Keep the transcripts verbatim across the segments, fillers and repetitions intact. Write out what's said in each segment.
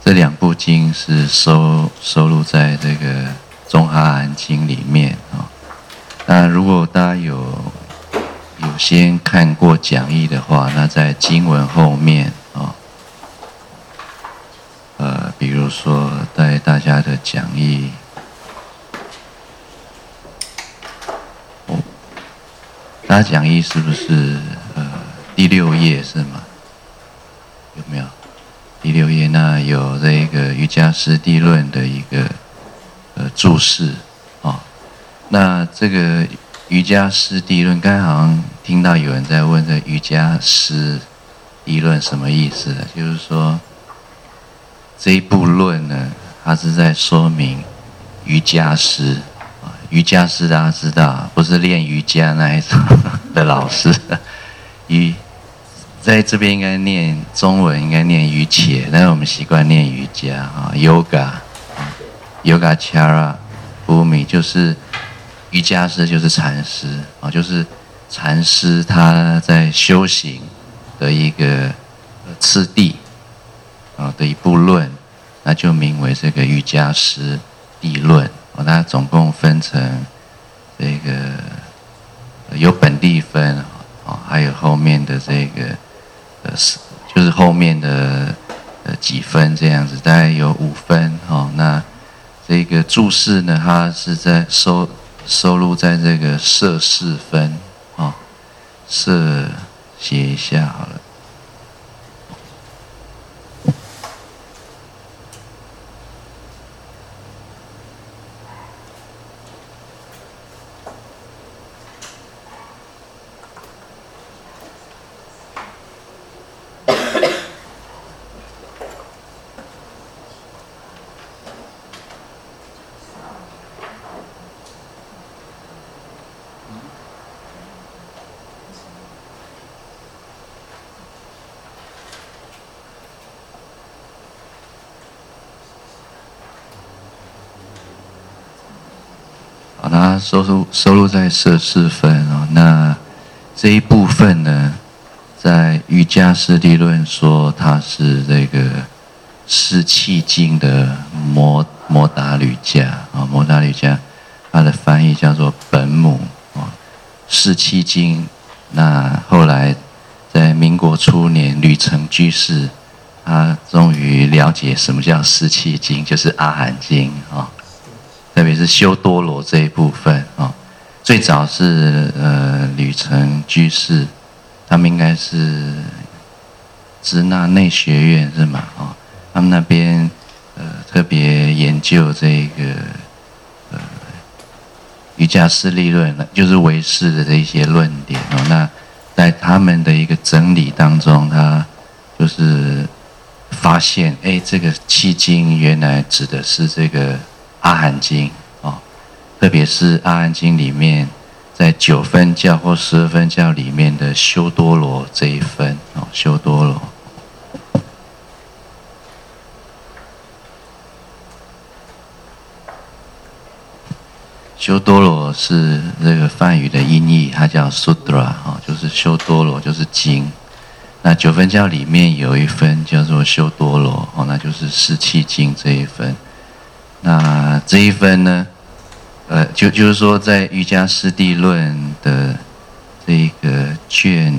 这两部经是收收录在这个《中阿含经》里面啊。那如果大家有有先看过讲义的话，那在经文后面啊，呃，比如说在大家的讲义，哦，大家讲义是不是呃第六页是吗？有没有？第六页那有这个瑜伽师地论的一个呃注释啊、哦。那这个瑜伽师地论，刚才好像听到有人在问这瑜伽师地论什么意思？就是说这一部论呢，它是在说明瑜伽师啊，瑜伽师大家知道，不是练瑜伽那一种的老师，瑜。在这边应该念中文，应该念瑜伽，但是我们习惯念瑜伽啊 ，yoga，yoga chara，bhumi 就是瑜伽师，就是禅师啊，就是禅师他在修行的一个次第啊的一部论，那就名为这个瑜伽师地论啊。它总共分成这个有本地分啊，还有后面的这个。呃，就是后面的呃几分这样子，大概有五分哦。那这个注释呢，它是在收收录在这个摄四分哦，摄写一下好了。好，它收录收录在摄四分哦。那这一部分呢，在瑜伽师地论说它是这个释气经的摩摩达吕家啊，摩达吕家它的翻译叫做本母啊，释气经。那后来在民国初年，吕澄居士他终于了解什么叫释气经，就是阿含经啊。特别是修多罗这一部分啊、哦，最早是呃吕澄居士，他们应该是支那内学院是吗？哦，他们那边呃特别研究这个呃瑜伽师地论，就是唯识的这一些论点哦。那在他们的一个整理当中，他就是发现，哎，这个气经原来指的是这个。阿含经哦，特别是阿含经里面，在九分教或十二分教里面的修多罗这一分哦，修多罗。修多罗是这个梵语的音译，它叫 Sutra 哦，就是修多罗就是经。那九分教里面有一分叫做修多罗哦，那就是释气经这一分。那这一分呢，呃，就就是说，在瑜伽师地论的这个卷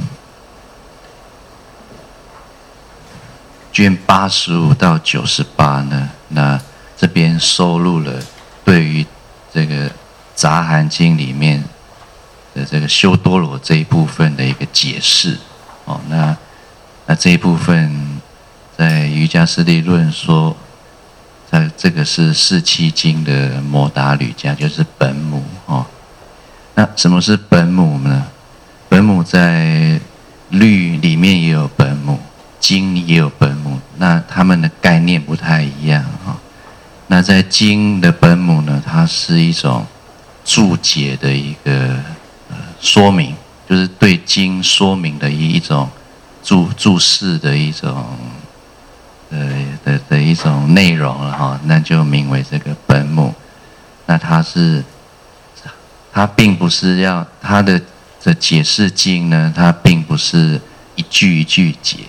卷八十五到九十八呢，那这边收录了对于这个杂含经里面的这个修多罗这一部分的一个解释哦。那那这一部分在瑜伽师地论说。那这个是释气经的摩达吕家，就是本母哦。那什么是本母呢？本母在律里面也有本母，经也有本母，那他们的概念不太一样啊、哦。那在经的本母呢，它是一种注解的一个呃说明，就是对经说明的一种注注释的一种。呃的的一种内容了哈，那就名为这个本母。那它是，它并不是要它的的解释经呢，它并不是一句一句解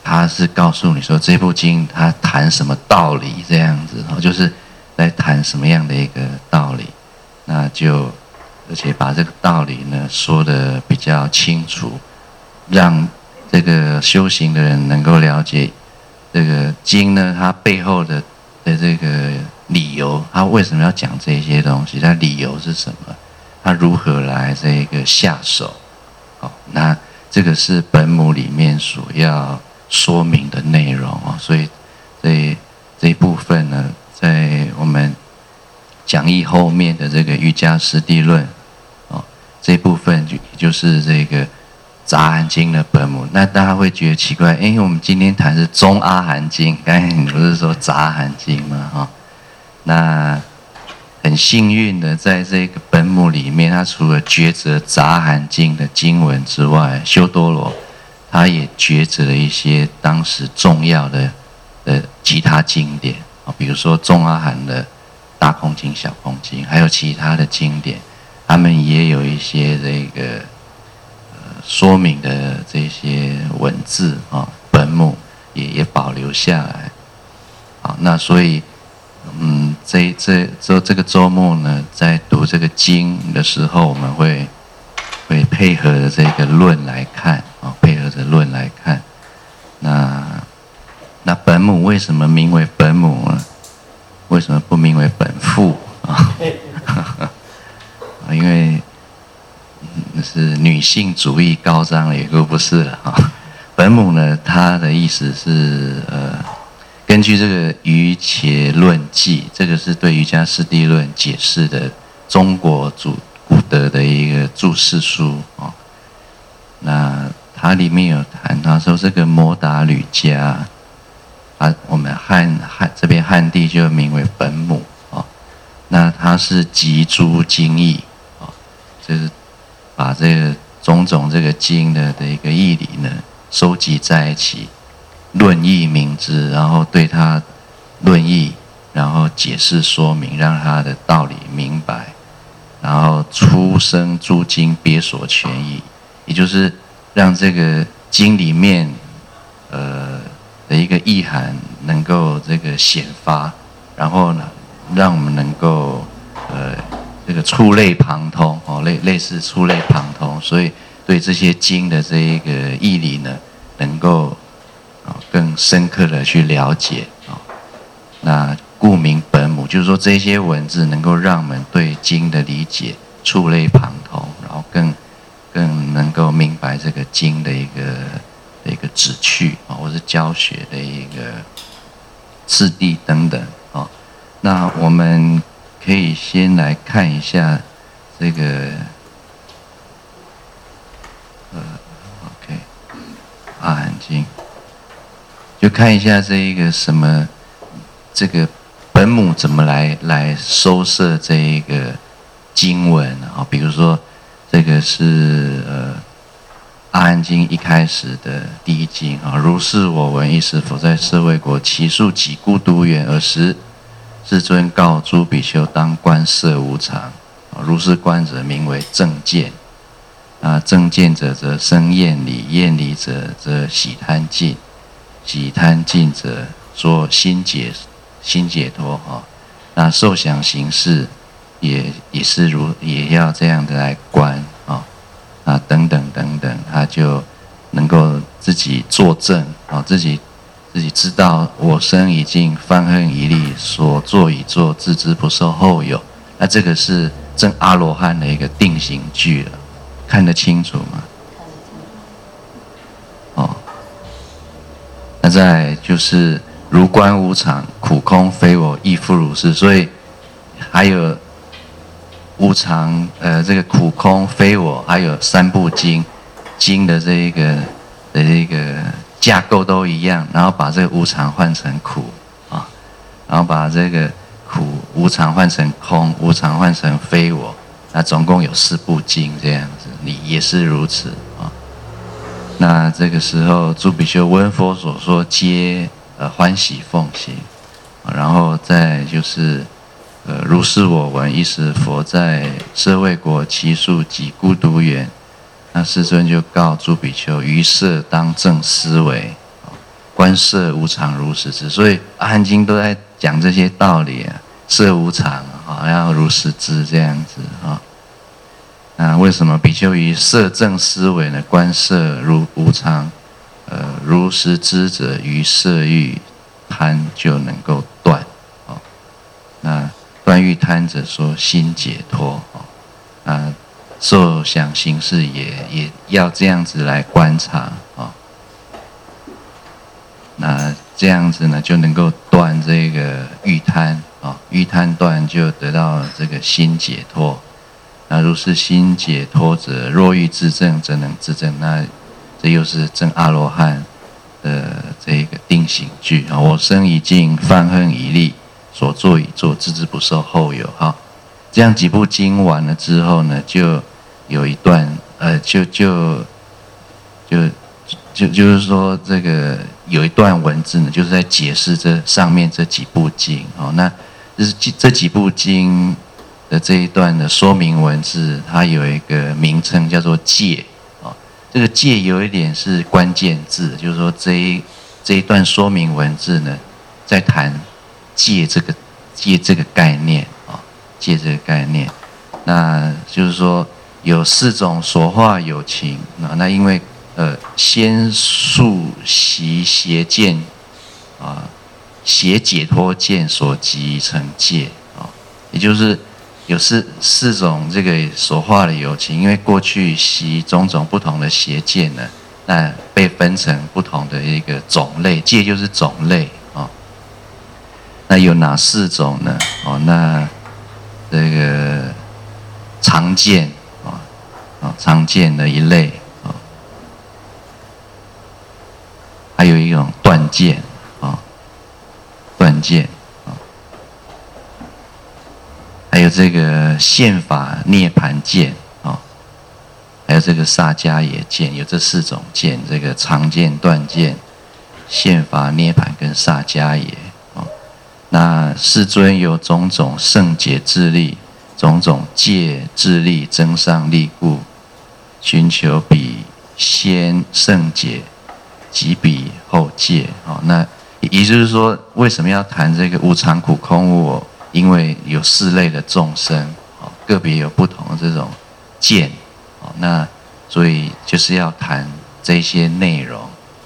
他是告诉你说这部经他谈什么道理这样子，就是在谈什么样的一个道理，那就而且把这个道理呢说得比较清楚，让这个修行的人能够了解这个经呢它背后的的这个理由，他为什么要讲这些东西，它理由是什么，他如何来这个下手。好，那这个是本母里面所要说明的内容哦，所以这这一部分呢，在我们讲义后面的这个瑜伽师地论哦，这一部分就也就是这个杂含经的本母。那大家会觉得奇怪，因为我们今天谈是中阿含经，刚才你不是说杂含经吗？哈、哦，那很幸运的，在这个本母里面，它除了抉择杂含经的经文之外，修多罗他也抉择了一些当时重要的的其他经典啊，比如说中阿含的大空经、小空经，还有其他的经典，他们也有一些这个呃说明的这些文字啊，本母也也保留下来。好，那所以。嗯，这这这这个周末呢，在读这个经的时候，我们会会配合着这个论来看啊、哦，配合着论来看。那那本母为什么名为本母呢？为什么不名为本父啊？因为那是女性主义高涨了，也就不是了啊。本母呢，它的意思是呃。根据这个《瑜伽论记》，这个是对瑜伽师地论解释的中国古古德的一个注释书哦。那它里面有谈到说，这个摩达吕家，啊，我们汉汉这边汉地就名为本母哦。那它是集诸经义哦，就是把这个种种这个经的的一个义理呢收集在一起。论义明之，然后对他论义，然后解释说明，让他的道理明白，然后出生诸经别所全义，也就是让这个经里面呃的一个意涵能够这个显发，然后呢，让我们能够呃这个触类旁通哦，类类似触类旁通，所以对这些经的这一个义理呢，能够。更深刻的去了解啊，那故名本母，就是说这些文字能够让我们对经的理解触类旁通，然后更更能够明白这个经的一个的一个旨趣啊，或是教学的一个次第等等啊。那我们可以先来看一下这个呃 ，OK， 阿含经。就看一下这一个什么，这个本母怎么来来收摄这一个经文啊？比如说，这个是呃阿含经一开始的第一经啊，如是我闻，一时佛在舍卫国，其数几孤独园，尔时世尊告诸比丘，当观色无常。如是观者，名为正见。啊，正见者则生厌离，厌离者则喜贪尽。喜贪尽者说心解心解脱哈，那受想行识也也是如也要这样的来观啊啊等等等等，他就能够自己作证啊，自己自己知道我生已尽，犯恨已立，所作已作，自知不受后有。那这个是证阿罗汉的一个定型句了，看得清楚吗？哦。那再来就是如观无常，苦空非我，亦复如是。所以还有无常，呃，这个苦空非我，还有三部经，经的这一个的这个架构都一样，然后把这个无常换成苦啊，然后把这个苦无常换成空，无常换成非我，那总共有四部经这样子，你也是如此啊。那这个时候，诸比丘闻佛所说，皆呃欢喜奉行，然后再就是呃如是我闻，一时佛在舍卫国，其数几孤独园。那世尊就告诸比丘，于色当正思维。 观色无常如实知，所以《阿含经》都在讲这些道理啊，色无常啊，要如实知这样子啊。那为什么比丘于色正思维呢？观色如无常，呃，如实知者，于色欲贪就能够断哦。那断欲贪者说心解脱哦。那受想行识也也要这样子来观察哦。那这样子呢，就能够断这个欲贪啊，欲贪断就得到这个心解脱。那如是心解脱者，若欲自证，则能自证。那这又是证阿罗汉的这个定型句啊。我生已尽，犯恨已立，所作已作，自知不受后有。哈，这样几部经完了之后呢，就有一段呃，就就就就就是说这个有一段文字呢，就是在解释这上面这几部经哦。那就是这几部经的这一段的说明文字，它有一个名称叫做戒哦。这个戒有一点是关键字，就是说这一这一段说明文字呢，在谈戒这个戒这个概念啊，戒这个概念。那就是说有四种所化有情啊，那因为呃先述习邪见啊，邪解脱见所集成戒啊，也就是有四四种这个所化的有情，因为过去习种种不同的邪见呢，那被分成不同的一个种类，戒就是种类啊。那有哪四种呢？哦，那这个常见啊，啊常见的一类啊，还有一种断见啊，断见。还有这个现法涅盘见啊，还有这个萨迦耶见，有这四种见，这个常见、断见、现法涅盘跟萨迦耶啊。那世尊有种种圣解智力，种种戒智力增上力故，寻求彼先圣解，及彼后戒啊。那也就是说，为什么要谈这个无常、苦、空、无我？因为有四类的众生，个别有不同的这种见，那所以就是要谈这些内容。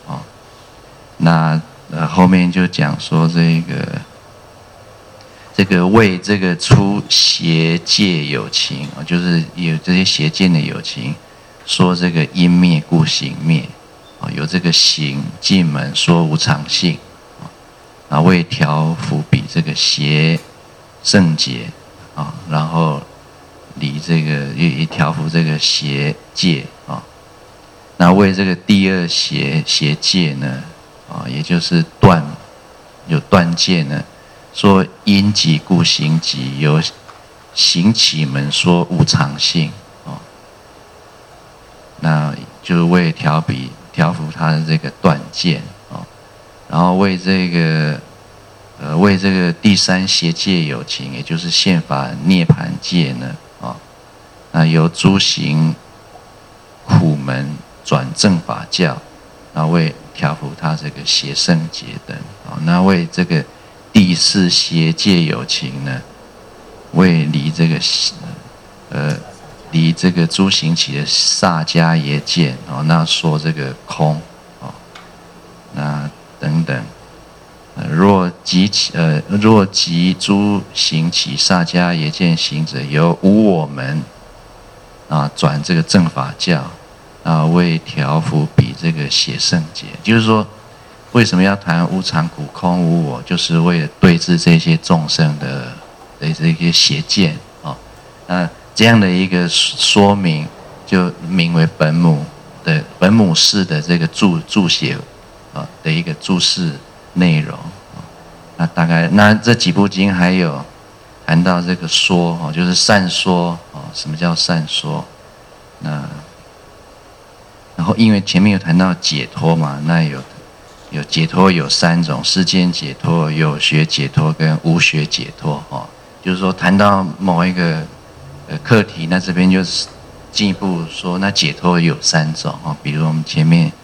那呃后面就讲说这个这个为这个出邪戒有情，就是有这些邪见的有情，说这个因灭故行灭，有这个行进门说无常性，啊为调伏彼这个邪圣解啊，然后离这个也调伏这个邪戒啊，那为这个第二邪邪戒呢啊，也就是断有断戒呢，说因即故行即，有行起门说无常性啊，那就是为调彼调伏他的这个断戒啊，然后为这个。呃，为这个第三邪戒有情，也就是现法涅盘戒呢，啊，那由诸行苦门转正法教，那为调伏他这个邪圣解等，啊，那为这个第四邪戒有情呢，为离这个呃离这个诸行起的萨迦耶见，哦，那说这个空，哦，那等等。若即呃若即诸行起萨迦耶见行者，由无我门啊转这个正法教啊，为调伏彼这个邪圣解。就是说，为什么要谈无常、苦、空、无我？就是为了对治这些众生的的这些邪见啊。那这样的一个说明，就名为本母的本母式的这个注注写啊的一个注释内容。那大概那这几部经还有谈到这个说哦，就是善说哦。什么叫善说？那然后因为前面有谈到解脱嘛，那有有解脱有三种：世间解脱、有学解脱跟无学解脱哦。就是说谈到某一个呃课题，那这边就是进一步说，那解脱有三种哦。比如我们前面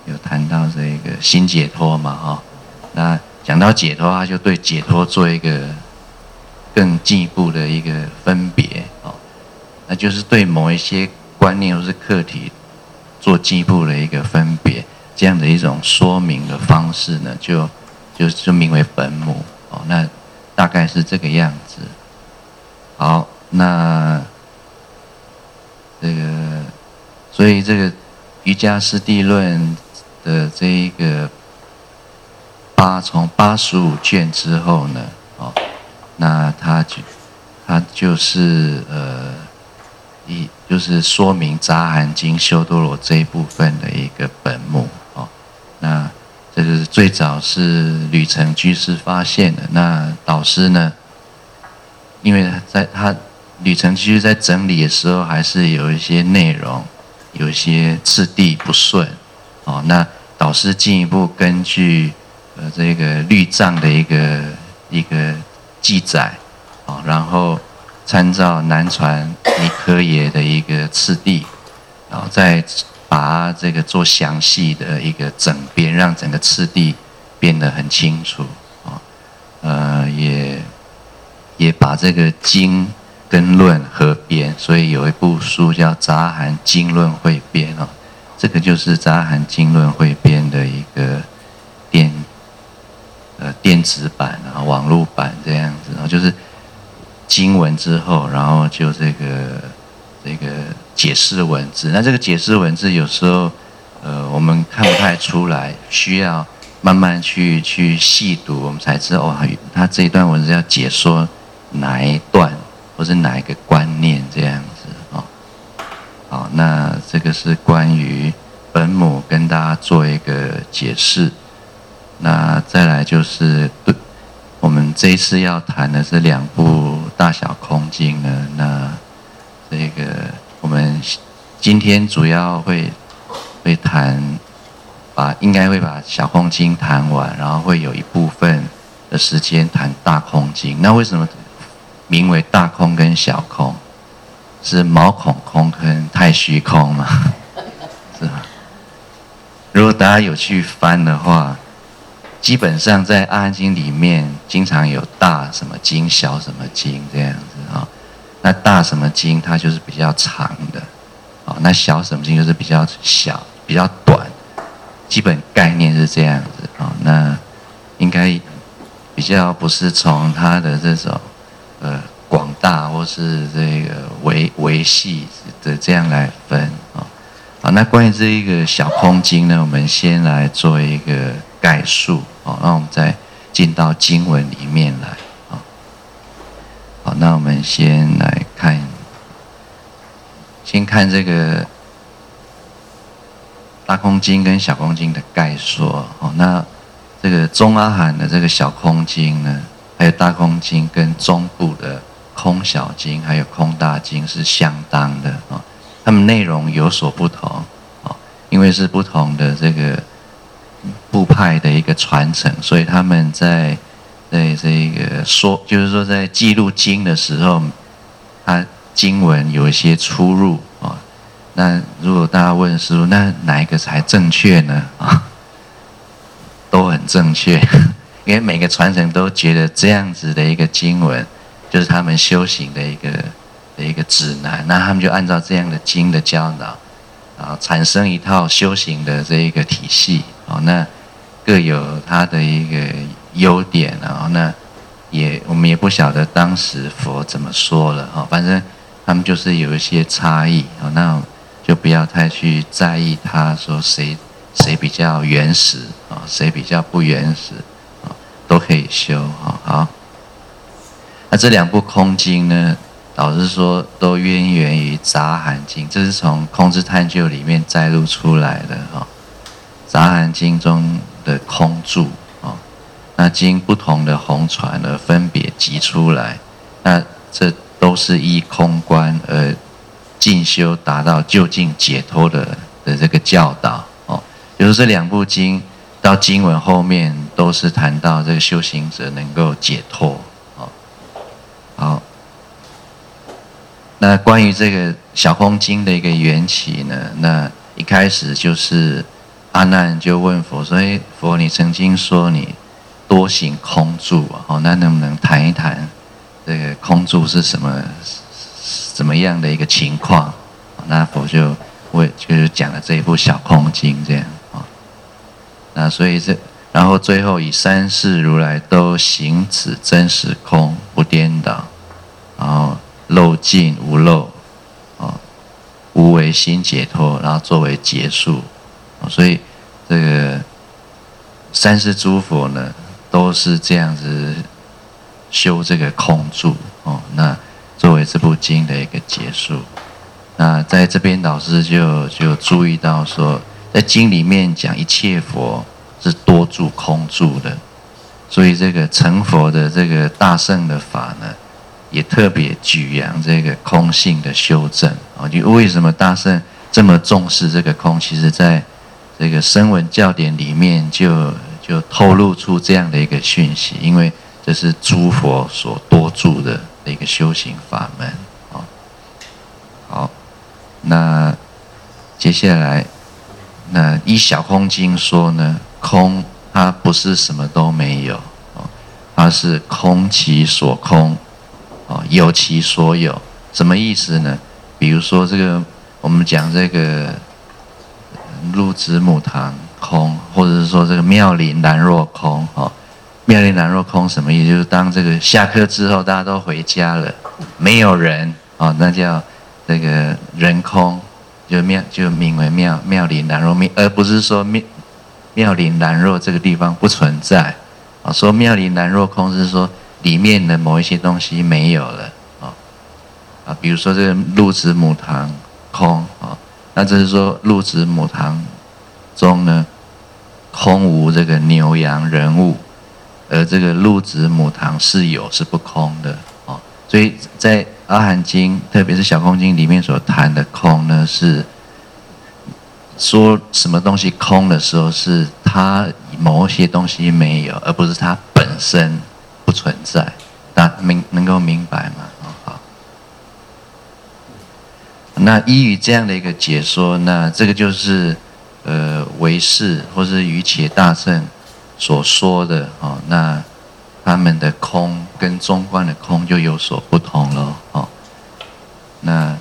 有谈到这个心解脱嘛，哈，那讲到解脱，他就对解脱做一个更进一步的一个分别，哦，那就是对某一些观念或是课题做进一步的一个分别，这样的一种说明的方式呢，就就就名为本母，哦，那大概是这个样子。好，那这个，所以这个瑜伽师地论的这一个八从八十五卷之后呢，哦，那他就他就是呃一就是说明杂含经修多罗这一部分的一个本目，哦，那这个最早是吕程居士发现的，那导师呢，因为在他吕程居士在整理的时候，还是有一些内容有一些次第不顺，哦，那导师进一步根据呃这个律藏的一个一个记载，哦，然后参照南传尼科耶的一个次第，然后再把这个做详细的一个整编，让整个次第变得很清楚，哦，呃也也把这个经跟论合编，所以有一部书叫《杂含经论汇编》哦，这个就是《杂含经论汇编》的一个电呃电子版啊，网络版这样子，然后就是经文之后，然后就这个这个解释文字。那这个解释文字有时候呃我们看不太出来，需要慢慢去去细读，我们才知道哦，他这一段文字要解说哪一段。或是哪一个观念这样子哦，好，那这个是关于本母跟大家做一个解释。那再来就是对我们这一次要谈的这两部大小空经呢，那这个我们今天主要会会谈，把应该会把小空经谈完，然后会有一部分的时间谈大空经。那为什么名为大空跟小空？是毛孔空跟太虚空嘛？是吧？如果大家有去翻的话，基本上在《阿含经》里面经常有大什么经、小什么经这样子啊，哦。那大什么经它就是比较长的，哦，那小什么经就是比较小、比较短。基本概念是这样子啊，哦。那应该比较不是从它的这种。呃，广大或是这个维维系的这样来分啊，好，那关于这一个小空经呢，我们先来做一个概述哦，那我们再进到经文里面来啊。好，那我们先来看，先看这个大空经跟小空经的概说哦。那这个中阿含的这个小空经呢，还有大空经跟中部的空小经还有空大经是相当的啊，它们内容有所不同啊，因为是不同的这个部派的一个传承，所以他们在在这个说，就是说在记录经的时候，它经文有一些出入啊。那如果大家问师父，那哪一个才正确呢？啊，都很正确。因为每个传承都觉得这样子的一个经文，就是他们修行的一个的一个指南，那他们就按照这样的经的教导，啊，产生一套修行的这一个体系，哦，那各有它的一个优点，然后那也我们也不晓得当时佛怎么说了，哦，反正他们就是有一些差异，哦，那就不要太去在意他说谁谁比较原始，啊，谁比较不原始。都可以修，好。那这两部空经呢，老师说都渊源于杂含经，这是从空之探究里面摘录出来的哈。杂含经中的空注哦，那经不同的红传而分别集出来，那这都是依空观而进修达到究竟解脱的的这个教导哦。就是这两部经。到经文后面都是谈到这个修行者能够解脱，哦，好。那关于这个小空经的一个缘起呢，那一开始就是阿难就问佛说：“哎，佛，你曾经说你多行空住啊，哦，那能不能谈一谈这个空住是什么怎么样的一个情况？”那佛就为就是讲了这一部小空经这样啊。那所以这然后最后以三世如来都行此真实空不颠倒，然后漏尽无漏，啊，无为心解脱，然后作为结束。所以这个三世诸佛呢，都是这样子修这个空住哦。那作为这部经的一个结束。那在这边老师就就注意到说，在经里面讲一切佛是多住空住的，所以这个成佛的这个大乘的法呢，也特别举扬这个空性的修正啊。就为什么大乘这么重视这个空？其实在这个声闻教典里面就就透露出这样的一个讯息，因为这是诸佛所多住的一个修行法门啊。好。那接下来，那依小空经说呢，空它不是什么都没有，它是空其所空，有其所有。什么意思呢？比如说这个，我们讲这个鹿子母堂空，或者是说这个妙龄兰若空，哦，妙龄兰若空什么意思？就是当这个下课之后，大家都回家了，没有人，哦，那叫这个人空，就妙就名为妙妙龄兰若，而不是说妙妙龄兰若这个地方不存在啊。说妙龄兰若空是说里面的某一些东西没有了啊啊，比如说这个鹿子母堂空啊，那这是说鹿子母堂中呢空无这个牛羊人物，而这个鹿子母堂是有是不空的啊。所以在阿含经，特别是小空经里面所谈的空呢，是说什么东西空的时候，是它某些东西没有，而不是它本身不存在。大家明能够明白吗？哦，好。那依于这样的一个解说，那这个就是呃唯识或是瑜伽大乘所说的哦，那他们的空跟中观的空就有所不同了哦。那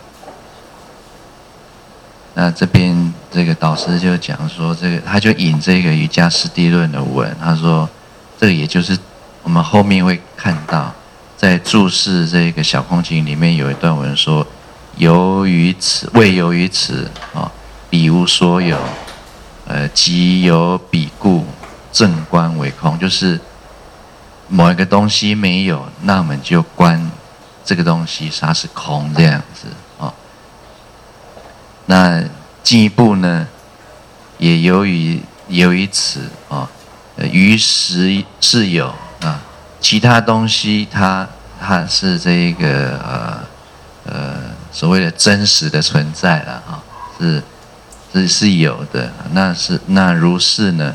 那这边这个导师就讲说，这个他就引这个瑜伽师地论的文，他说这个也就是我们后面会看到，在注释这个小空经里面有一段文说，由于此未由于此啊，彼无所有，呃，即有彼故，正观为空，就是某一个东西没有，那我们就观这个东西它是空这样子啊。那进一步呢，也由于由于此啊，于实是有啊，其他东西它它是这个呃呃所谓的真实的存在了啊，是是是有的。那是那如是呢，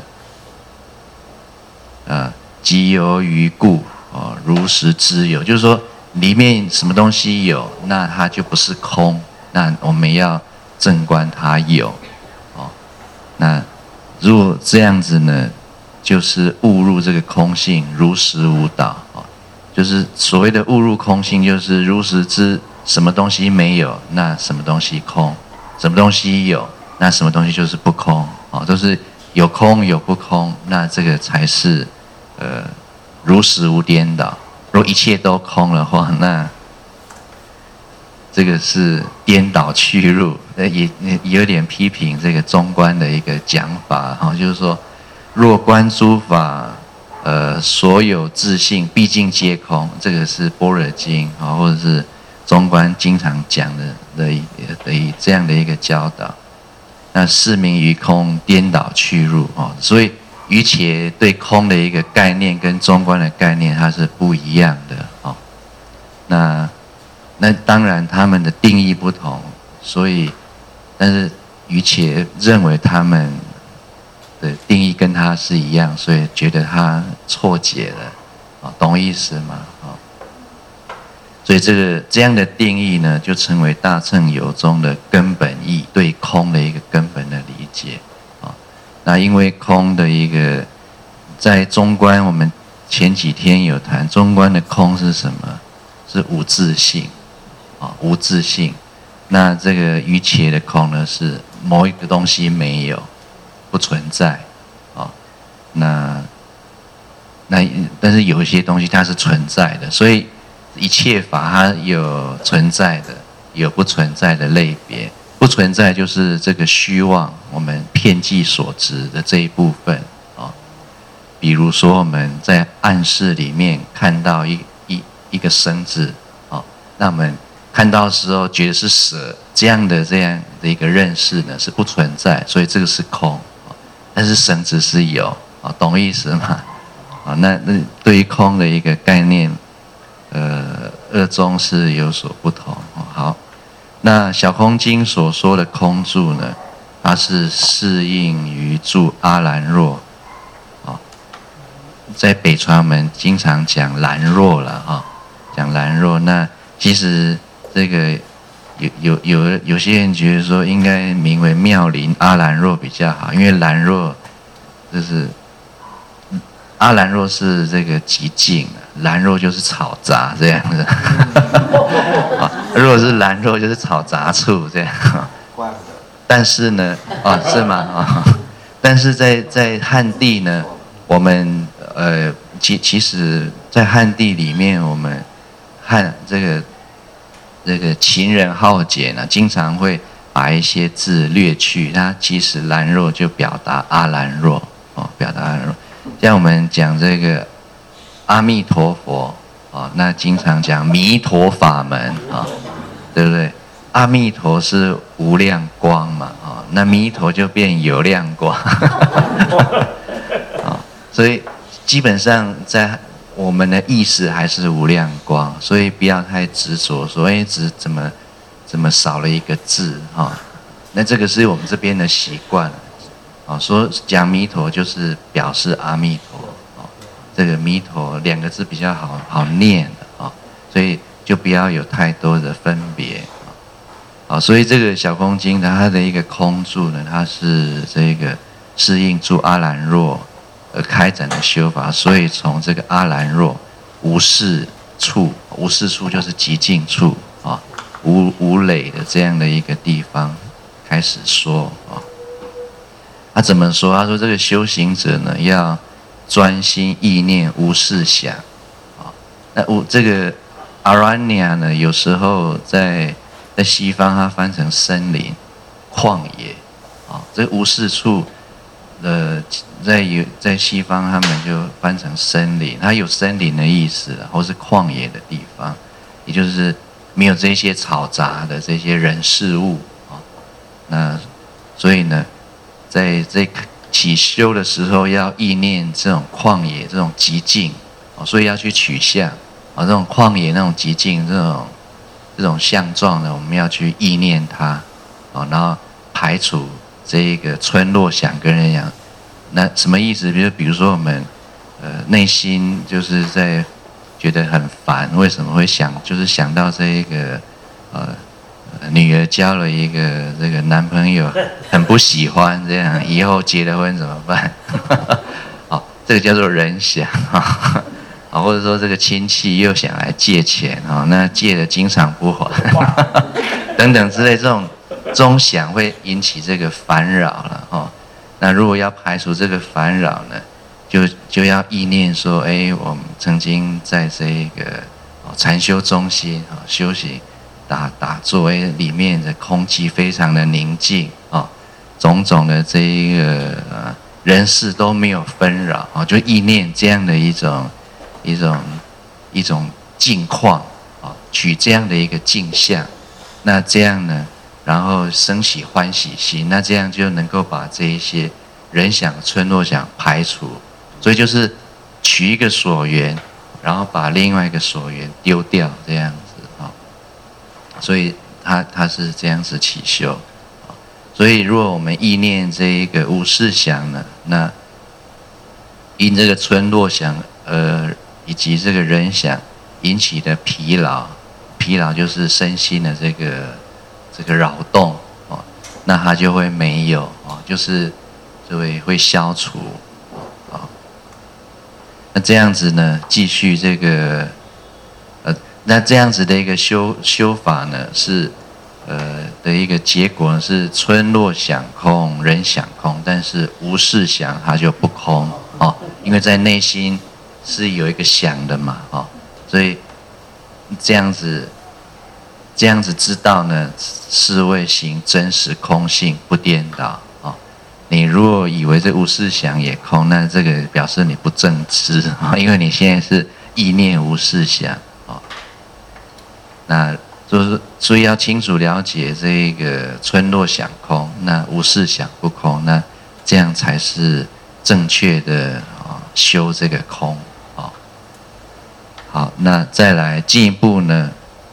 啊，即有于故哦，如实之有，就是说里面什么东西有，那它就不是空，那我们要正观它有哦。那如果这样子呢，就是误入这个空性，如实无倒哦。就是所谓的误入空性，就是如实知什么东西没有，那什么东西空；什么东西有，那什么东西就是不空哦。都是有空有不空，那这个才是呃如实无颠倒。如果一切都空的话，那这个是颠倒去入，也也有点批评这个中观的一个讲法哈，就是说，若观诸法，呃，所有自性毕竟皆空，这个是般若经啊，或者是中观经常讲的的的这样的一个教导。那是名于空，颠倒去入啊，所以瑜伽对空的一个概念跟中观的概念它是不一样的啊。那那当然他们的定义不同，所以但是瑜伽认为他们的定义跟他是一样，所以觉得他错解了啊，懂意思吗？啊，所以这个这样的定义呢，就成为大乘有宗的根本义，对空的一个根本的理解啊。 那因为空的一个，在中观我们前几天有谈，中观的空是什么？是无自性，啊，无自性。那这个瑜伽的空呢，是某一个东西没有，不存在，啊，那那但是有一些东西它是存在的，所以一切法它有存在的，有不存在的类别。不存在就是这个虚妄，我们遍计所知的这一部分啊。比如说我们在暗室里面看到一一一个绳子啊，那我们看到的时候觉得是蛇，这样的这样的一个认识呢是不存在，所以这个是空。但是绳子是有啊，懂意思吗？啊，那那对于空的一个概念，呃，二宗是有所不同。好。那小空经所说的空住呢，它是适应于住阿兰若，啊，在北传我们经常讲兰若了哈，讲兰若。那其实这个有有有有些人觉得说应该名为妙林阿兰若比较好，因为兰若就是阿兰若是这个极静，兰若就是草杂这样子。啊，如果是兰若就是草杂处这样。但是呢，啊是吗？啊，但是在在汉地呢，我们呃其其实，在汉地里面，我们汉这个这个秦人好简呢，经常会把一些字略去，它其实兰若就表达阿兰若哦，表达阿兰若。像我们讲这个阿弥陀佛啊，那经常讲弥陀法门啊，对不对？阿弥陀是无量光嘛，啊，那弥陀就变有量光，啊，所以基本上在我们的意识还是无量光，所以不要太执着说，哎，只怎么怎么少了一个字哈？那这个是我们这边的习惯。啊，说讲弥陀就是表示阿弥陀，啊，这个弥陀两个字比较好好念的啊，所以就不要有太多的分别啊。啊，所以这个小空经呢，它的一个空住呢，它是这个适应住阿兰若而开展的修法，所以从这个阿兰若无事处，无事处就是极静处啊，无无累的这样的一个地方开始说啊。他怎么说？他说这个修行者呢，要专心意念，无事想。啊，那无这个阿兰尼呢，有时候在在西方，它翻成森林、旷野。啊，这无事处，呃，在有在西方他们就翻成森林，它有森林的意思，或是旷野的地方，也就是没有这些嘈杂的这些人事物。啊，那所以呢，在这起修的时候，要意念这种旷野、这种极静，所以要去取相啊，这种旷野、那种极静、这种这种相状呢，我们要去意念它啊，然后排除这一个村落想跟人讲，那什么意思？比如比如说我们呃内心就是在觉得很烦，为什么会想？就是想到这一个呃。女儿交了一个这个男朋友，很不喜欢，这样以后结了婚怎么办？好，这个叫做人想啊，或者说这个亲戚又想来借钱啊，那借了经常不还，等等之类，这种这种想会引起这个烦扰了哦。那如果要排除这个烦扰呢，就就要意念说，哎，我们曾经在这个禅修中心啊修行。打打坐，哎，里面的空气非常的宁静啊，种种的这一个呃人事都没有纷扰啊，就意念这样的一种一种一种境况啊，取这样的一个境象，那这样呢，然后升起欢喜心，那这样就能够把这一些人想、村落想排除，所以就是取一个所缘，然后把另外一个所缘丢掉，这样。所以他他是这样子起修，所以如果我们意念这一个无事想呢，那因这个村落想，呃，以及这个人想引起的疲劳，疲劳就是身心的这个这个扰动哦，那它就会没有哦，就是就会会消除，啊，那这样子呢，继续这个，呃，那这样子的一个修修法呢，是，呃的一个结果呢是村落想空，人想空，但是无事想它就不空哦，因为在内心是有一个想的嘛，哦，所以这样子。这样子知道呢，是谓行真实空性不颠倒哦。你如果以为这无事想也空，那这个表示你不正知啊，因为你现在是意念无事想哦。那就是所以要清楚了解这个村落想空，那无事想不空，那这样才是正确的哦，修这个空哦。好，那再来进一步呢？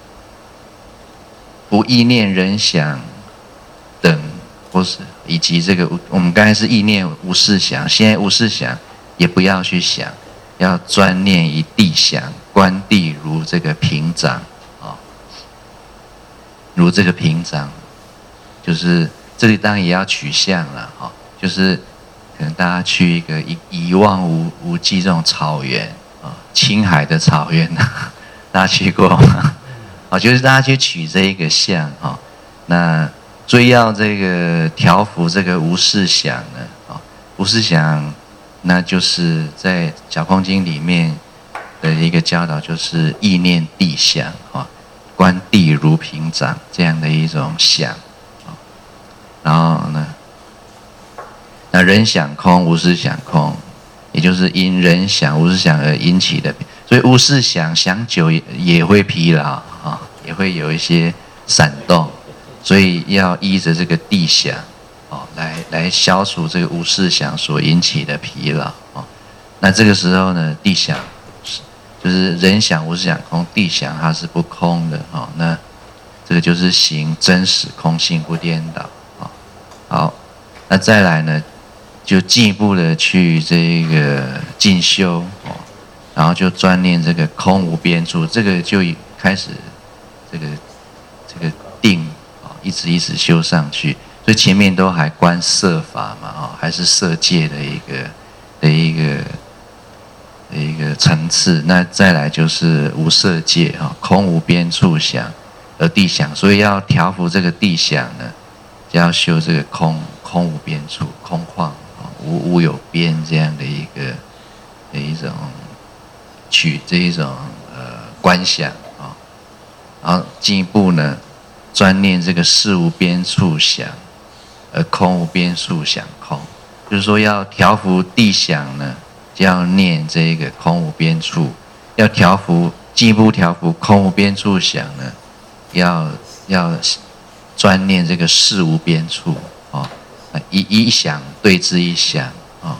不意念人想等，或是以及这个，我们刚才是意念无事想，现在无事想也不要去想，要专念以地想，观地如这个平掌啊，如这个平掌，就是这里当然也要取向了哈，就是可能大家去一个一一望无无际这种草原啊，青海的草原，大家去过吗？哦，就是大家去取这一个相哈，那所以要这个调伏这个无事想呢，啊，无事想，那就是在《小空经》里面的一个教导，就是意念地想啊，观地如平掌这样的一种想啊，然后呢，那人想空，无事想空，也就是因人想无事想而引起的。所以无事想想久也也会疲劳啊，也会有一些闪动，所以要依着这个地想哦，来来消除这个无事想所引起的疲劳哦。那这个时候呢，地想就是人想无事想空，地想它是不空的哦。那这个就是行真实空性不颠倒哦。好，那再来呢，就进一步的去这个进修哦。然后就专念这个空无边处，这个就开始这个这个定啊，一直一直修上去。所以前面都还观色法嘛，啊，还是色界的一个的一个的一个层次。那再来就是无色界啊，空无边处想而地想，所以要调伏这个地想呢，就要修这个空空无边处，空旷啊，无无有边这样的一个的一种。取这一种呃观想啊，然后进一步呢，专念这个事无边处想，而空无边处想空，就是说要调伏地想呢，就要念这个空无边处；要调伏进一步调伏空无边处想呢，要要专念这个事无边处啊，一一想对治一想啊，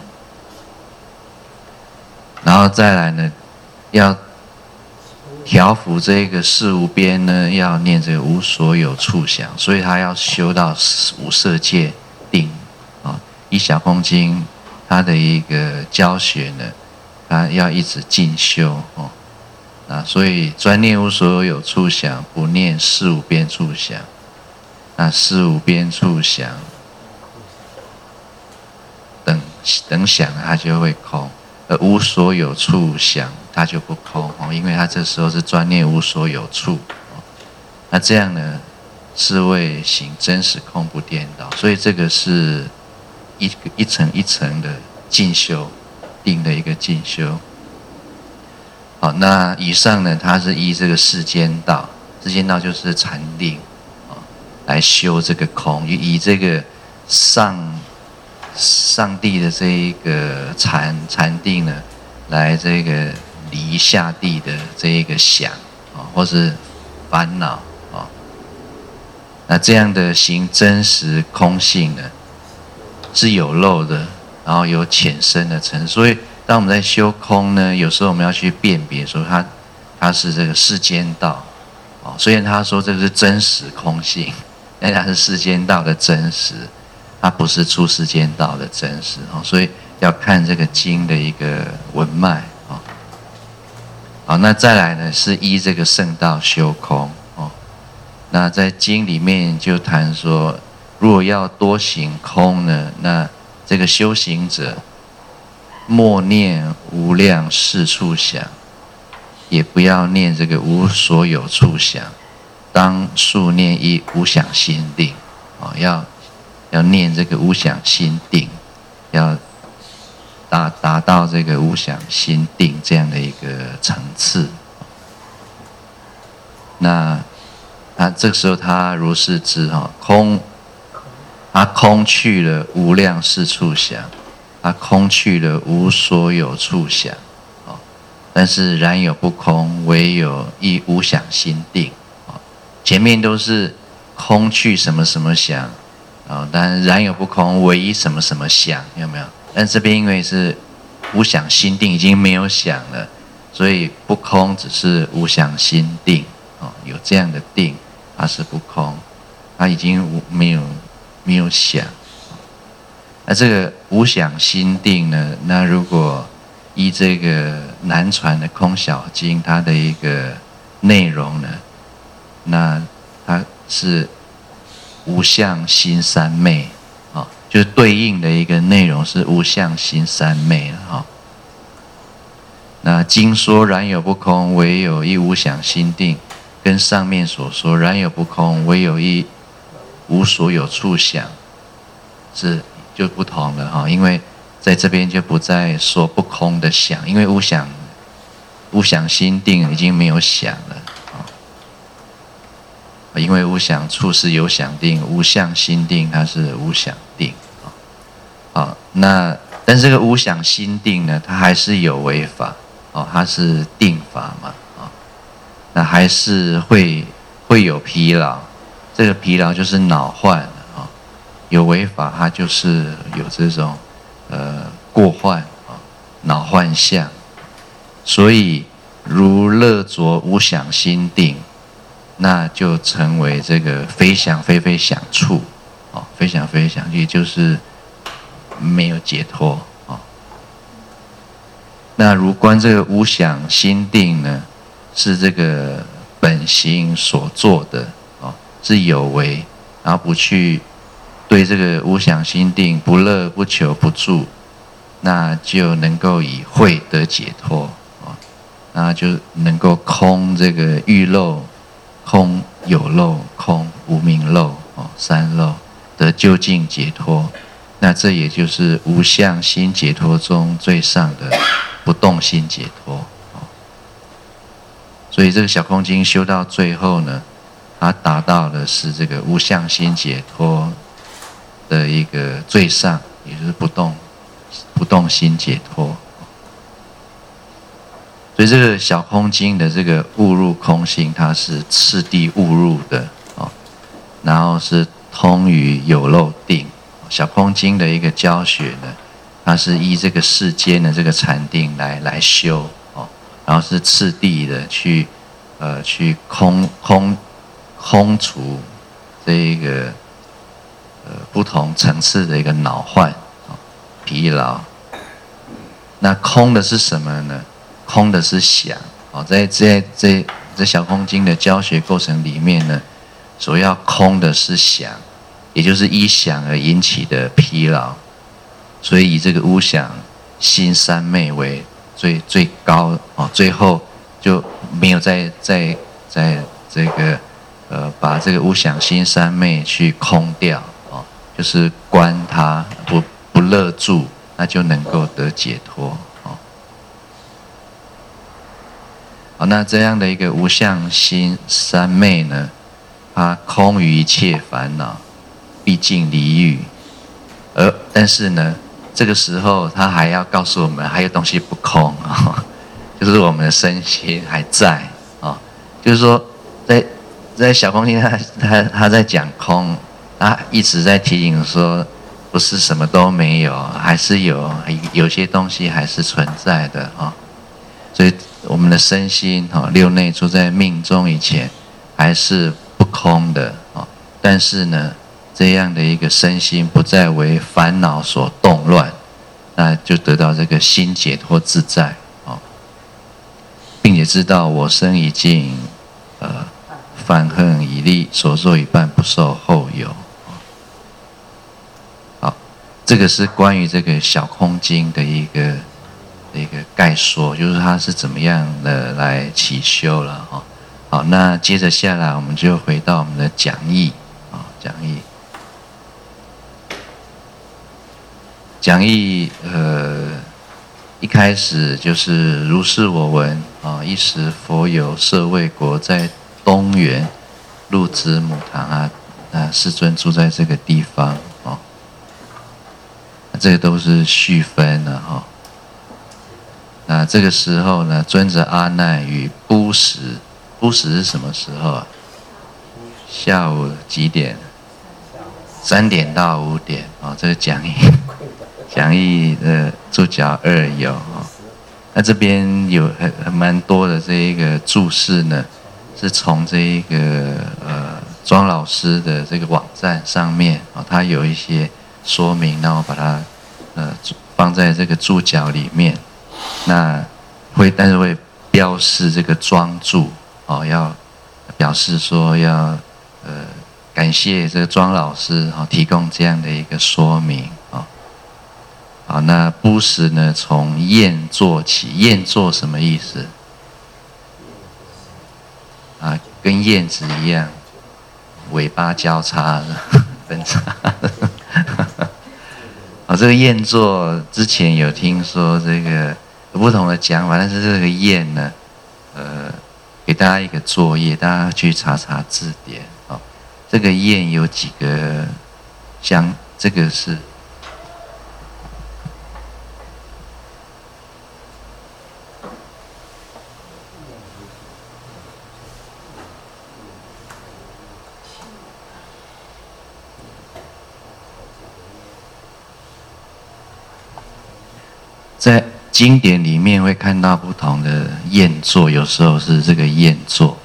然后再来呢。要调伏这个事无边呢，要念这个无所有处想，所以他要修到无色界定啊。以小空经他的一个教学呢，他要一直进修哦。啊，所以专念无所有处想，不念事无边处想。那事无边处想，等等想它就会空，而无所有处想。它就不空哦，因为它这时候是专念无所有处哦。那这样呢，是谓行真实空不颠倒，所以这个是一一层一层的进修，定的一个进修。好，那以上呢，它是依这个世间道，世间道就是禅定啊，来修这个空，以这个上上帝的这一个禅禅定呢，来这个。离下地的这一个想啊，或是烦恼啊，那这样的行真实空性呢，是有漏的，然后有浅深的层。所以，当我们在修空呢，有时候我们要去辨别说它它是这个世间道啊，虽然他说这个是真实空性，但它是世间道的真实，它不是出世间道的真实啊，所以要看这个经的一个文脉。好，那再来呢是依这个圣道修空哦。那在经里面就谈说，如果要多行空呢，那这个修行者默念无量世处想，也不要念这个无所有处想，当速念一无想心定，哦，要要念这个无想心定，要达达到这个无想心定这样的一个层次。那他这个时候他如是知哈，空，他空去了无量世处想，他空去了无所有处想，哦，但是然有不空，唯有一无想心定，哦，前面都是空去什么什么想，哦，但然有不空，唯一什么什么想，有没有？但这边因为是无想心定，已经没有想了，所以不空只是无想心定。哦，有这样的定，它是不空，它已经无没有没有想。那这个无想心定呢？那如果依这个南传的空小经，它的一个内容呢，那它是无相心三昧，哦，就是对应的一个内容是无相心三昧了哈。那经说然有不空，唯有一无想心定。跟上面所说然有不空，唯有一无所有处想，是就不同了哈。因为在这边就不再说不空的想，因为无想无想心定已经没有想了啊。因为无想处是有想定，无相心定它是无想定啊。好，那但是这个无想心定呢，它还是有为法哦，它是定法嘛。那还是会会有疲劳，这个疲劳就是恼患啊。有为法，它就是有这种呃过患啊，恼患相。所以如乐着无想心定，那就成为这个非想非非想处啊，非想非想，也就是没有解脱啊。那如观这个无想心定呢？是这个本心所做的哦，是有为，然后不去对这个无想心定不乐不求不住，那就能够以慧得解脱哦，那就能够空这个欲漏、空有漏、空无明漏哦，三漏得究竟解脱。那这也就是无相心解脱中最上的不动心解脱。所以这个小空经修到最后呢，它达到的是这个无相心解脱的一个最上，也就是不动不动心解脱。所以这个小空经的这个悟入空性，它是次第悟入的哦，然后是通于有漏定。小空经的一个教学呢，它是依这个世间的这个禅定来来修。然后是次第的去，呃，去空空空除这一个呃不同层次的一个恼患啊、疲劳。那空的是什么呢？空的是想哦，在这这这小空经的教学过程里面呢，所要空的是想，也就是依想而引起的疲劳。所以以这个无想心三昧为最最高哦，最后就没有再再再这个呃把这个无想心三昧去空掉哦，就是观它不不乐住，那就能够得解脱哦。好，那这样的一个无相心三昧呢，它空于一切烦恼，毕竟离欲，而但是呢。这个时候，他还要告诉我们，还有东西不空哦，就是我们的身心还在哦。就是说，在在小空经，他他他在讲空，他一直在提醒说，不是什么都没有，还是有有些东西还是存在的哦。所以我们的身心哦，六内住在命中以前，还是不空的哦。但是呢。这样的一个身心不再为烦恼所动乱，那就得到这个心解脱自在哦，并且知道我生已尽，呃，犯恨已立，所作已办，不受后有。好，这这个是关于这个小空经的一个一个概说，就是它是怎么样的来起修了哈。好，那接着下来我们就回到我们的讲义啊，讲义，讲义呃一开始就是如是我闻啊，一时佛有舍卫国在东园鹿子母堂啊，那世尊住在这个地方哦。这个都是续分了哈。那这个时候呢，尊者阿难与布什，布什是什么时候啊？下午几点？三点到五点啊。这个讲义，讲义的注脚二有啊。那这边有很很蛮多的这一个注释呢，是从这一个呃庄老师的这个网站上面啊，他有一些说明，然后把它呃放在这个注脚里面，那会但是会标示这个庄注哦，要表示说要呃感谢这个庄老师哦提供这样的一个说明哦。好，那布什呢从燕做起，燕做什么意思？啊，跟燕子一样，尾巴交叉的分叉。啊，这个燕座之前有听说这个有不同的讲法，但是这个燕呢，呃，给大家一个作业，大家去查查字典。哦，这个燕有几个相，这个是在经典里面会看到不同的燕座，有时候是这个燕座。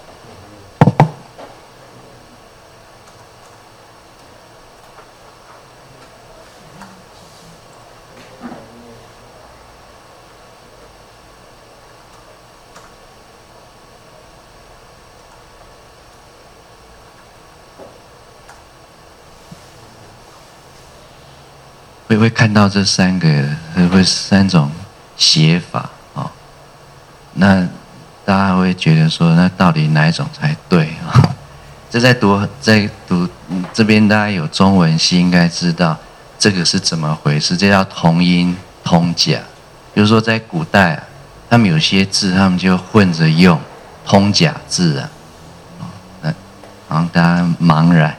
会会看到这三个，会三种写法哦。那大家会觉得说，那到底哪一种才对啊？哦？这在读在读这边，大家有中文系应该知道这个是怎么回事。这叫同音通假，就是说在古代啊，他们有些字他们就混着用通假字啊。哦，那好像大家茫然。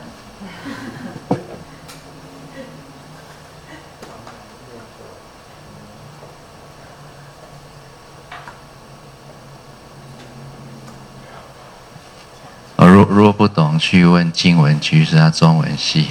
如如果不懂，去问经文居士，他中文系。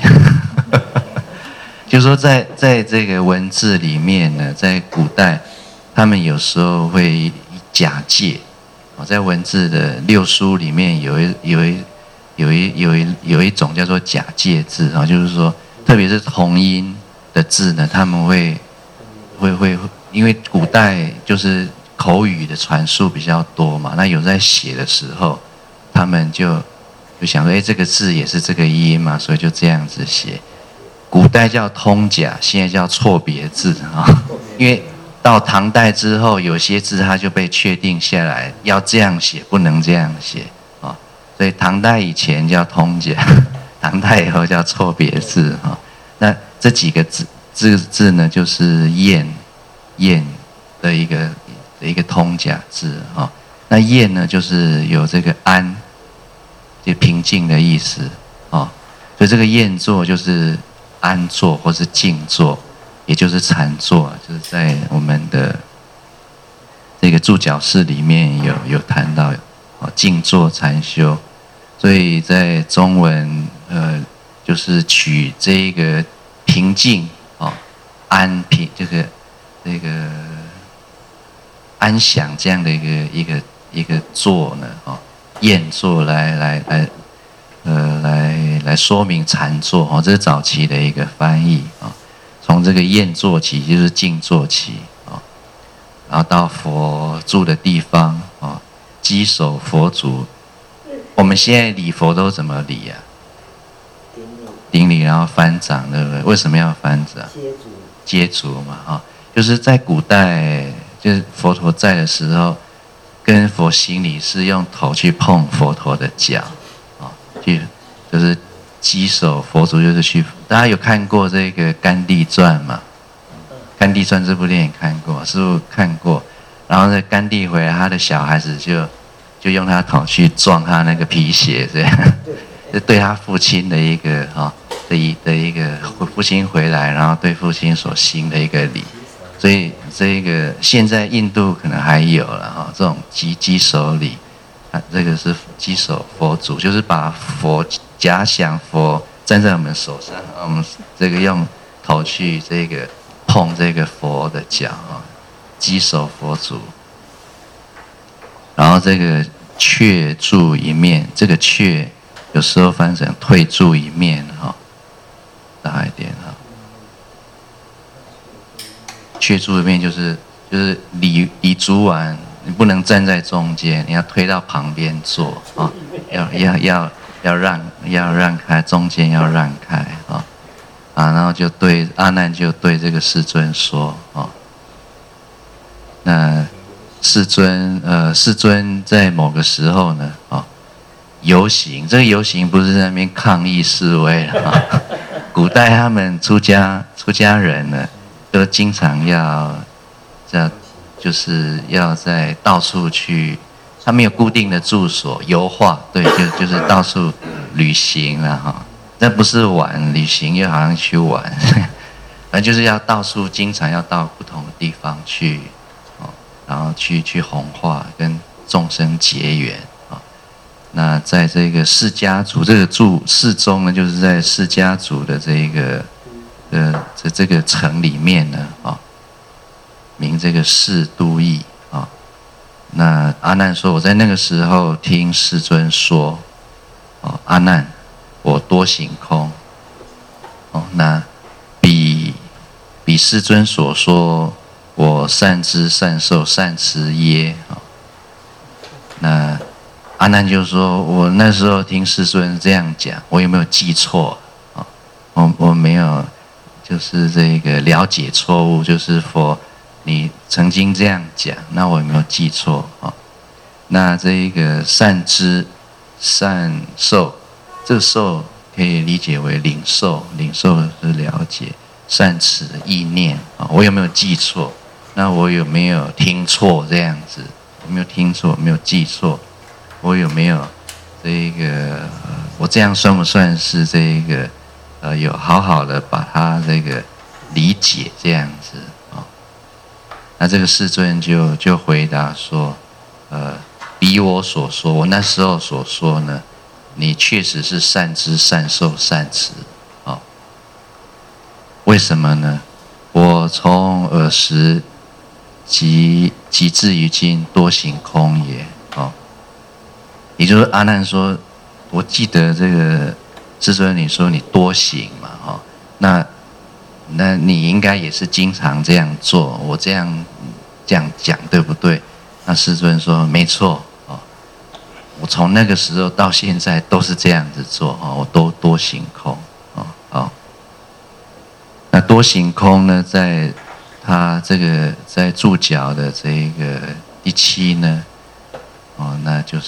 就说在在这个文字里面呢，在古代，他们有时候会假借，在文字的六书里面有一有一有一有一有一种叫做假借字啊，就是说，特别是同音的字呢，他们会会会，因为古代就是口语的传述比较多嘛，那有在写的时候。他们就就想说，哎，这个字也是这个音嘛，所以就这样子写。古代叫通假，现在叫错别字啊。因为到唐代之后，有些字它就被确定下来，要这样写，不能这样写啊。所以唐代以前叫通假，唐代以后叫错别字啊。那这几个字字字呢，就是燕燕的一个的一个通假字啊。那燕呢，就是有这个安。就平静的意思哦，所以这个燕座就是安坐或是静坐，也就是禅坐，就是在我们的这个注脚释里面有有谈到哦，静坐禅修，所以在中文呃就是取这个平静哦安平这个这个安详这样的一个一个一个坐呢哦。燕坐来来来，呃，来来说明禅坐哦，这是早期的一个翻译啊。从这个燕坐起，就是静坐起啊，然后到佛住的地方啊，稽首佛足。我们现在礼佛都怎么礼呀？顶礼，然后翻掌，对不对？为什么要翻掌？ 接足嘛，哈，就是在古代，就是佛陀在的时候，跟佛行礼是用头去碰佛陀的脚，啊，去就是稽首佛足，就是去。大家有看过这个《甘地传》吗？《甘地传》这部电影看过，是不是看过？然后呢，甘地回来，他的小孩子就就用他头去撞他那个皮鞋，这样，就对他父亲的一个哈。的一的一个父亲回来，然后对父亲所行的一个礼，所以这个现在印度可能还有了哈，这种稽稽首礼，啊，这个是稽首佛足，就是把佛假想佛站在我们手上，我们这个用头去这个碰这个佛的脚啊，稽首佛足，然后这个却住一面，这个却有时候翻成退住一面哈。大一点哈，却住一面就是就是礼礼足完，你不能站在中间，你要推到旁边坐啊，要要要要让要让开，中间要让开啊啊，然后就对阿难就对这个世尊说啊，那世尊呃世尊在某个时候呢啊游行，这个游行不是在那边抗议示威了啊。古代他们出家出家人呢，都经常要，这就是要在到处去，他没有固定的住所，游化，对，就就是到处旅行了哈。那不是玩旅行，又好像去玩，反正就是要到处，经常要到不同的地方去，哦，然后去去弘化，跟众生结缘。那在这个释迦族这个住释宗呢，就是在释迦族的这个呃这这个城里面呢，啊、哦，名这个释都邑啊、哦。那阿难说，我在那个时候听世尊说，哦，阿难，我多行空，哦，那比比世尊所说，我善知善受善持耶啊、哦，那。阿难就说：“我那时候听世尊这样讲，我有没有记错啊？我我没有，就是这个了解错误，就是佛你曾经这样讲，那我有没有记错啊？那这一个善知善受，这个受可以理解为领受，领受是了解，善持意念啊，我有没有记错？那我有没有听错这样子？有没有听错？没有记错？”我有没有这个、呃？我这样算不算是这个？呃，有好好的把它这个理解这样子啊、哦？那这个世尊就就回答说：呃，比我所说，我那时候所说呢，你确实是善知善受善持啊、哦。为什么呢？我从尔时及及至于今，多行空也。也就是阿难说，我记得这个世尊你说你多行嘛，哈，那那你应该也是经常这样做，我这样这样讲对不对？那世尊说没错，哦，我从那个时候到现在都是这样子做，哦，我都多行空，哦，好，那多行空呢，在他这个在注脚的这个第七呢。哦，那就是，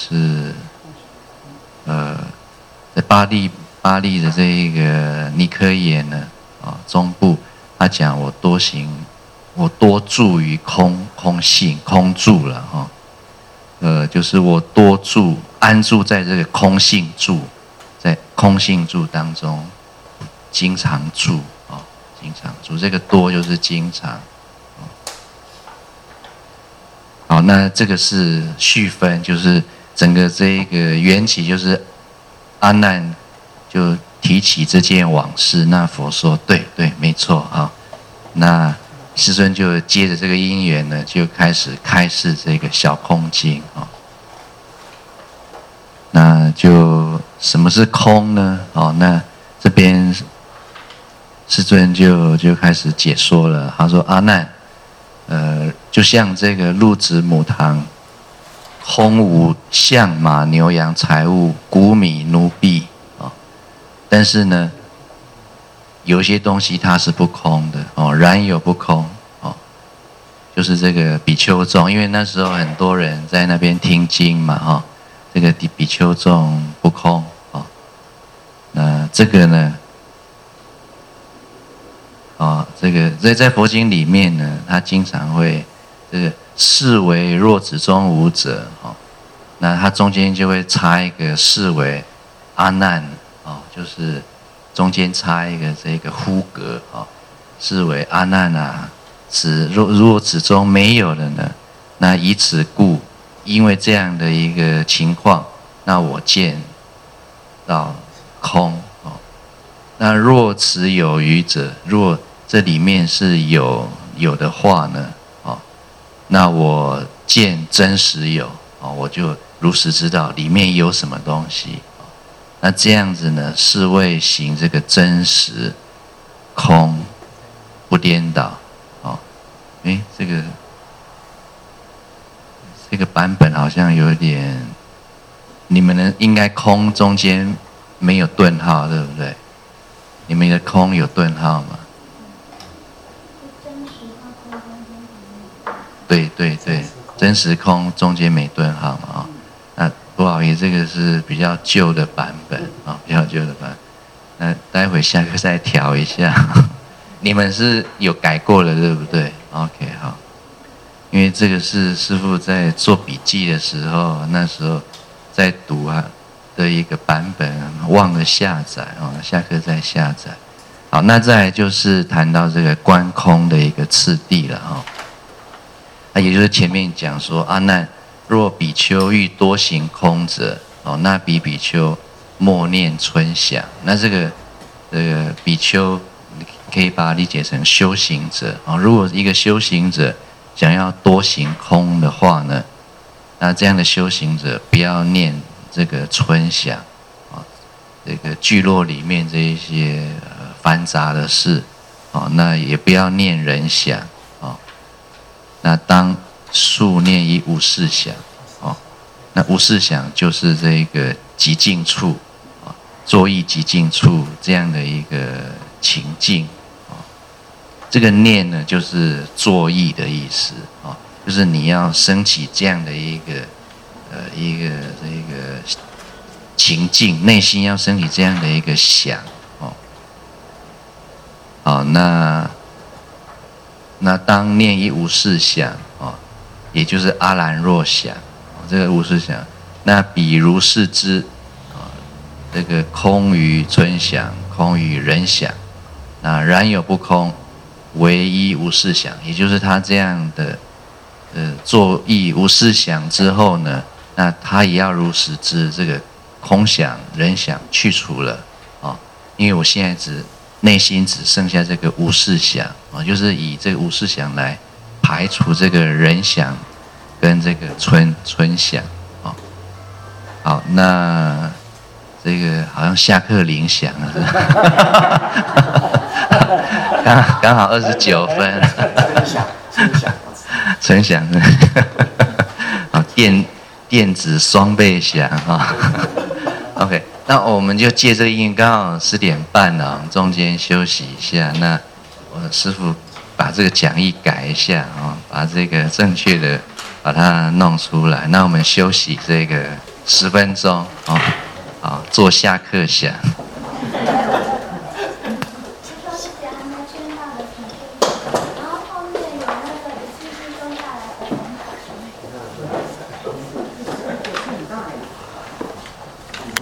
呃，在巴利巴利的这一个尼科耶呢，啊、哦，中部，他讲我多行，我多住于空空性空住了哈、哦，呃，就是我多住安住在这个空性住，在空性住当中，经常住啊、哦，经常住，这个多就是经常。好，那这个是续分，就是整个这一个缘起，就是阿难就提起这件往事，那佛说对对没错啊，那世尊就接着这个因缘呢，就开始开示这个小空经啊，那就什么是空呢？哦，那这边世尊就就开始解说了，他说阿难。呃，就像这个鹿子母堂，空无象马牛羊财物谷米奴婢啊，但是呢， 有一些东西它是不空的哦，然有不空哦，就是这个比丘众，因为那时候很多人在那边听经嘛哈、哦，这个比丘众不空哦，那这个呢，哦，这个在在佛经里面呢，他经常会这个是为若子中无者哦，那它中间就会插一个是为阿难哦，就是中间插一个这个呼格哦，是为阿难啊，此若如果此中没有了呢，那以此故，因为这样的一个情况，那我见到空哦。那若此有余者，若这里面是有有的话呢，哦，那我见真实有哦，我就如实知道里面有什么东西。那这样子呢，是为行这个真实空不颠倒哦。哎，这个这个版本好像有点，你们的应该空中间没有顿号，对不对？你们的空有顿号吗？对对对，真实空中间没顿号嘛啊、哦。那不好意思，这个是比较旧的版本啊、哦，比较旧的版本。那待会下课再调一下。你们是有改过了，对不对 ？OK， 好。因为这个是师父在做笔记的时候，那时候在读啊的一个版本，忘了下载啊、哦，下课再下载。好，那再来就是谈到这个观空的一个次第了哈。那也就是前面讲说，阿难，若比丘欲多行空者，哦，那比比丘默念存想。那这个这个比丘，可以把它理解成修行者啊、哦。如果一个修行者想要多行空的话呢，那这样的修行者不要念这个存想啊、哦，这个聚落里面这一些、呃、繁杂的事啊、哦，那也不要念人想啊、哦，那当数念以无事想哦，那无事想就是这个极静处啊，作意极静处这样的一个情境啊，这个念呢就是作意的意思啊，就是你要升起这样的一个呃一个这个情境，内心要升起这样的一个想哦，好，那那当念一无事想哦，也就是阿兰若想，这个无事想，那比如是之啊，这个空于存想，空于人想，那然有不空，唯一无事想，也就是他这样的呃作意无事想之后呢，那他也要如实知这个空想人想去除了啊，因为我现在只内心只剩下这个无事想啊，就是以这个无事想来排除这个人想跟这个存存想啊。好，那这个好像下课铃响了，是吧？刚刚好二十九分。 纯享，纯享， 纯享，好，电电子双倍响哈。OK， 那我们就借这个因，刚好十点半了，中间休息一下。那我的师父把这个讲义改一下啊，把这个正确的把它弄出来。那我们休息这个十分钟啊，好，做下课响。